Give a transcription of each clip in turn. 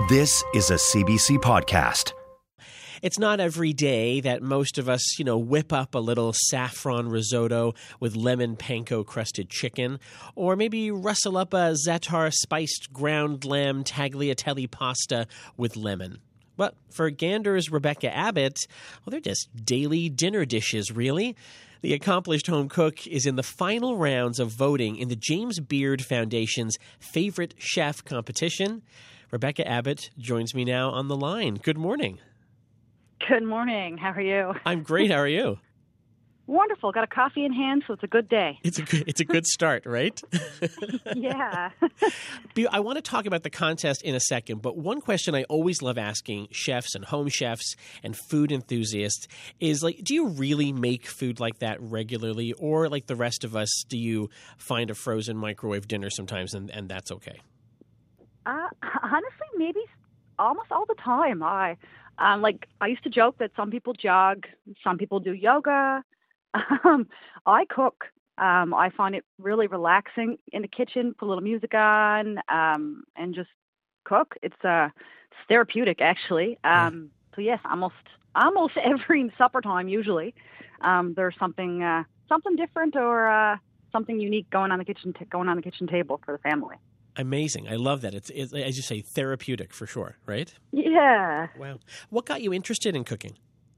This is a CBC podcast. It's not every day that most of us, whip up a little saffron risotto with lemon panko-crusted chicken, or maybe rustle up a za'atar spiced ground lamb tagliatelle pasta with lemon. But for Gander's Rebecca Abbott, well, they're just daily dinner dishes, really. The accomplished home cook is in the final rounds of voting in the James Beard Foundation's Favorite Chef competition. Rebecca Abbott joins me now on the line. Good morning. Good morning. How are you? I'm great. How are you? Wonderful. Got a coffee in hand, so it's a good day. It's a good start, right? Yeah. I want to talk about the contest in a second, but one question I always love asking chefs and home chefs and food enthusiasts is, do you really make food like that regularly? Or like the rest of us, do you find a frozen microwave dinner sometimes and that's okay? Honestly, maybe almost all the time. I used to joke that some people jog, some people do yoga. I cook. I find it really relaxing in the kitchen, put a little music on, and just cook. It's therapeutic, actually. So yes, almost every supper time, usually, there's something different or something unique going on the kitchen table for the family. Amazing. I love that. It's, as you say, therapeutic for sure, right? Yeah. Wow. What got you interested in cooking?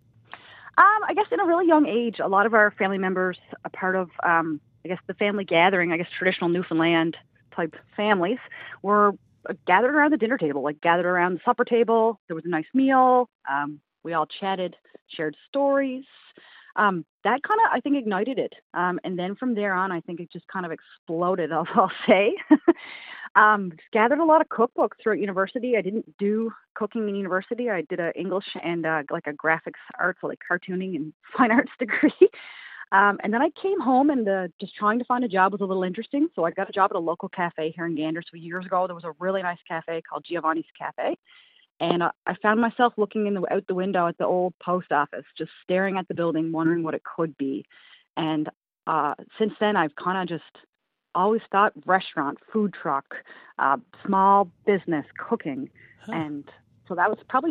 I guess in a really young age, a lot of our family members, a part of, the family gathering, traditional Newfoundland type families, were gathered around the dinner table, gathered around the supper table. There was a nice meal. We all chatted, shared stories. That kind of, I think, ignited it. And then from there on, I think it just kind of exploded, I'll say. Gathered a lot of cookbooks throughout university. I didn't do cooking in university. I did an English and a graphics arts, so cartooning and fine arts degree. And then I came home and just trying to find a job was a little interesting. So I got a job at a local cafe here in Gander. So years ago, there was a really nice cafe called Giovanni's Cafe. And I found myself looking out the window at the old post office, just staring at the building, wondering what it could be. And since then, I've kind of just always thought restaurant, food truck, small business, cooking. Huh. And so that was probably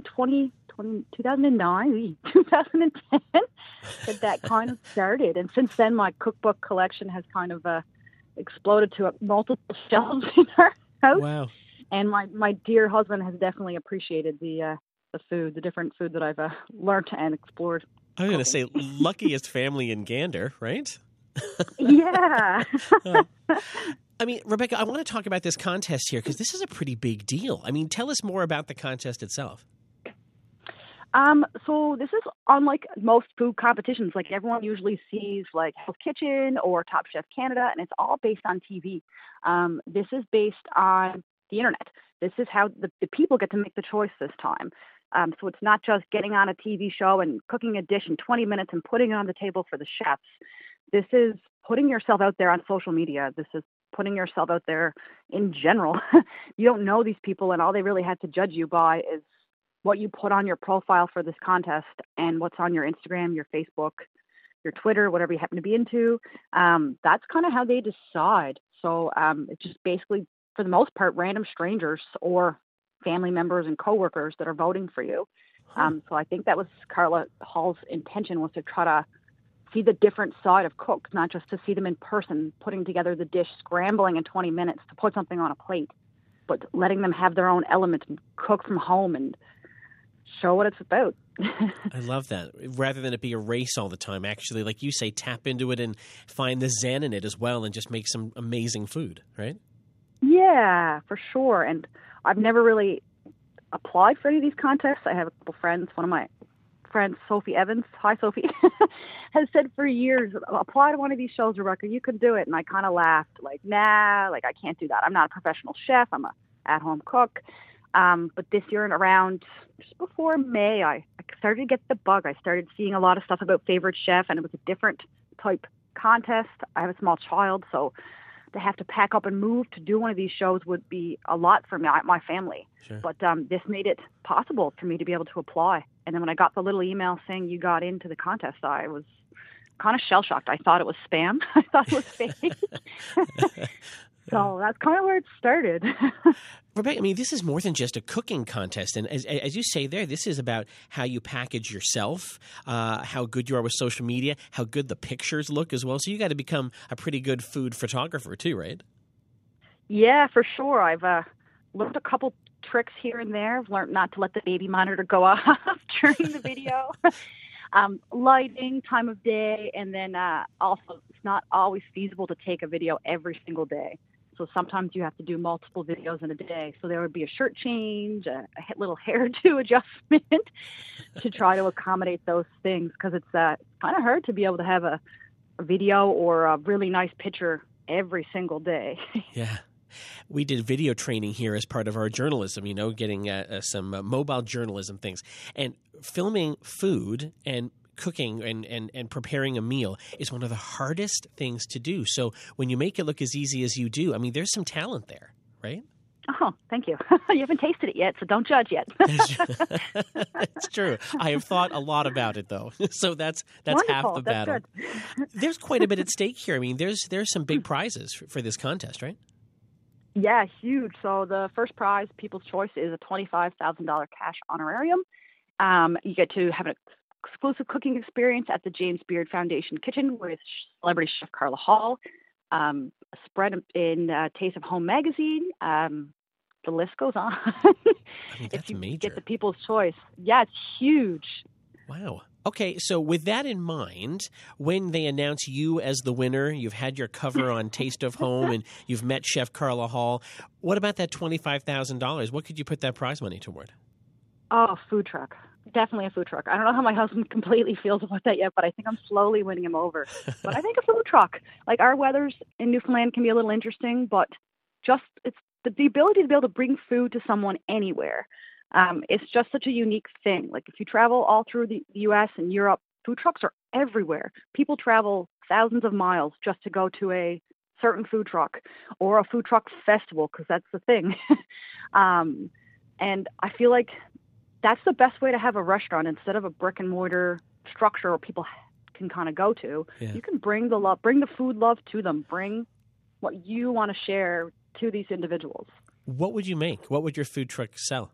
2009, 2010 that kind of started. And since then, my cookbook collection has kind of exploded to multiple shelves in our house. Wow. And my dear husband has definitely appreciated the different food that I've learned and explored. I was going to say, luckiest family in Gander, right? Yeah. Rebecca, I want to talk about this contest here because this is a pretty big deal. Tell us more about the contest itself. So this is unlike most food competitions. Everyone usually sees Hell's Kitchen or Top Chef Canada, and it's all based on TV. This is based on the internet. This is how the people get to make the choice this time. So it's not just getting on a TV show and cooking a dish in 20 minutes and putting it on the table for the chefs. This is putting yourself out there on social media. This is putting yourself out there in general. You don't know these people, and all they really have to judge you by is what you put on your profile for this contest and what's on your Instagram, your Facebook, your Twitter, whatever you happen to be into. That's kind of how they decide. So it's just basically, for the most part, random strangers or family members and coworkers that are voting for you. So I think that was Carla Hall's intention, was to try to see the different side of cooks, not just to see them in person, putting together the dish, scrambling in 20 minutes to put something on a plate, but letting them have their own element and cook from home and show what it's about. I love that. Rather than it be a race all the time, actually, like you say, tap into it and find the zen in it as well and just make some amazing food, right? Yeah, for sure. And I've never really applied for any of these contests. I have a couple friends. One of my friends, Sophie Evans, hi Sophie, has said for years, apply to one of these shows, Rebecca, you can do it. And I kind of laughed, nah, I can't do that. I'm not a professional chef. I'm a at-home cook. But this year and around just before May, I started to get the bug. I started seeing a lot of stuff about Favorite Chef, and it was a different type contest. I have a small child, so to have to pack up and move to do one of these shows would be a lot for my family. Sure. But this made it possible for me to be able to apply. And then when I got the little email saying you got into the contest, I was kind of shell-shocked. I thought it was spam. I thought it was fake. So that's kind of where it started. Rebecca, I mean, this is more than just a cooking contest. And as you say there, this is about how you package yourself, how good you are with social media, how good the pictures look as well. So you got to become a pretty good food photographer too, right? Yeah, for sure. I've learned a couple tricks here and there. I've learned not to let the baby monitor go off during the video. Lighting, time of day, and then also it's not always feasible to take a video every single day. So sometimes you have to do multiple videos in a day. So there would be a shirt change, a little hairdo adjustment to try to accommodate those things, because it's kind of hard to be able to have a video or a really nice picture every single day. Yeah. We did video training here as part of our journalism, getting some mobile journalism things. And filming food and cooking and preparing a meal is one of the hardest things to do. So when you make it look as easy as you do, I mean, there's some talent there, right? Oh, thank you. You haven't tasted it yet, so don't judge yet. It's true. I have thought a lot about it, though. So that's Wonderful. half the battle. Good. There's quite a bit at stake here. I mean, there's some big prizes for this contest, right? Yeah, huge. So the first prize, People's Choice, is a $25,000 cash honorarium. You get to have an exclusive cooking experience at the James Beard Foundation Kitchen with celebrity chef Carla Hall. A spread in Taste of Home magazine. The list goes on. I mean, that's if you major. get the People's Choice. Yeah, it's huge. Wow. Okay, so with that in mind, when they announce you as the winner, you've had your cover on Taste of Home and you've met Chef Carla Hall, what about that $25,000? What could you put that prize money toward? Oh, food truck. Definitely a food truck. I don't know how my husband completely feels about that yet, but I think I'm slowly winning him over. But I think a food truck. Like, our weathers in Newfoundland can be a little interesting, but just it's the ability to be able to bring food to someone anywhere. It's just such a unique thing. Like, if you travel all through the U.S. and Europe, food trucks are everywhere. People travel thousands of miles just to go to a certain food truck or a food truck festival, because that's the thing. And I feel like that's the best way to have a restaurant instead of a brick and mortar structure where people can kind of go to. Yeah. You can bring the love, bring the food love to them, bring what you want to share to these individuals. What would you make? What would your food truck sell?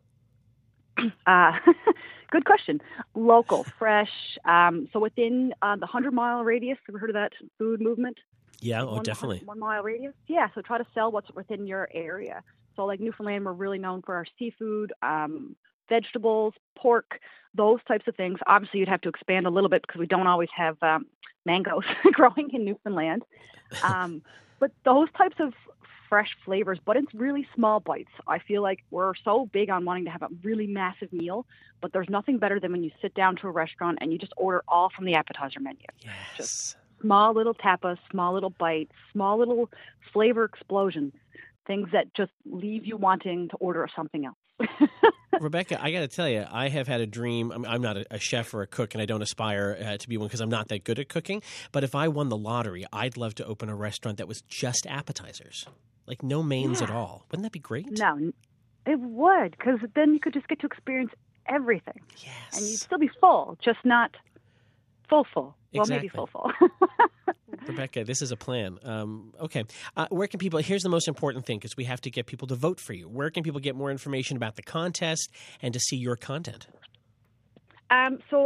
Good question. Local, fresh. So within the 100-mile radius, have you heard of that food movement? Yeah, definitely. 1 mile radius? Yeah, so try to sell what's within your area. So like Newfoundland, we're really known for our seafood, vegetables, pork, those types of things. Obviously, you'd have to expand a little bit because we don't always have mangoes growing in Newfoundland. But those types of fresh flavors, but it's really small bites. I feel like we're so big on wanting to have a really massive meal, but there's nothing better than when you sit down to a restaurant and you just order all from the appetizer menu. Yes. Just small little tapas, small little bites, small little flavor explosions, things that just leave you wanting to order something else. Rebecca, I got to tell you, I have had a dream. I'm not a chef or a cook, and I don't aspire to be one because I'm not that good at cooking. But if I won the lottery, I'd love to open a restaurant that was just appetizers, like no mains at all. Wouldn't that be great? No, it would, because then you could just get to experience everything. Yes. And you'd still be full, just not full. Well, exactly. Maybe full. Rebecca, this is a plan. Okay. Where can people – here's the most important thing, because we have to get people to vote for you. Where can people get more information about the contest and to see your content? So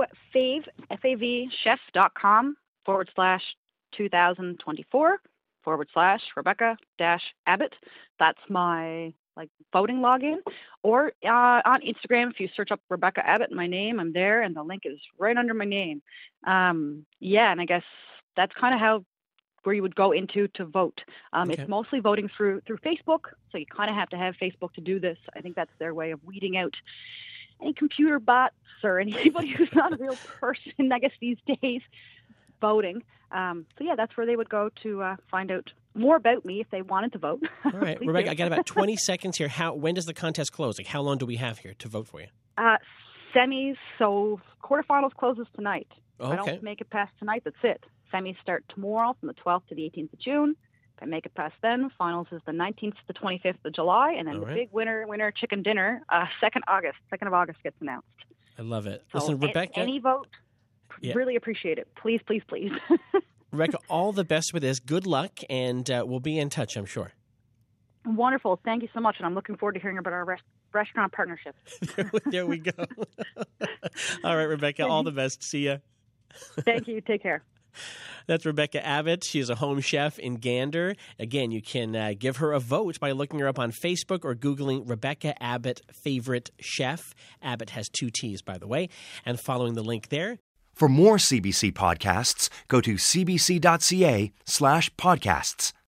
favechef.com/2024/Rebecca-Abbott. That's my voting login. Or on Instagram, if you search up Rebecca Abbott, my name, I'm there, and the link is right under my name. And I guess that's kind of where you would go into to vote. Okay. It's mostly voting through Facebook, so you kind of have to have Facebook to do this. I think that's their way of weeding out any computer bots or anybody who's not a real person, I guess, these days, voting. That's where they would go to find out more about me if they wanted to vote. All right, Rebecca, I got about 20 seconds here. When does the contest close? Like, how long do we have here to vote for you? Semis, so quarterfinals closes tonight. Okay. If I don't make it past tonight, that's it. Semis start tomorrow from the 12th to the 18th of June. If I make it past then, finals is the 19th to the 25th of July, and then big winner chicken dinner, 2nd of August gets announced. I love it. So listen, Rebecca. Any vote, really appreciate it. Please, please, please. Rebecca, all the best with this. Good luck, and we'll be in touch, I'm sure. Wonderful. Thank you so much. And I'm looking forward to hearing about our restaurant partnership. There we go. All right, Rebecca, all the best. See ya. Thank you. Take care. That's Rebecca Abbott. She is a home chef in Gander. Again, you can give her a vote by looking her up on Facebook or Googling Rebecca Abbott Favorite Chef. Abbott has 2 T's, by the way, and following the link there. For more CBC podcasts, go to cbc.ca/podcasts.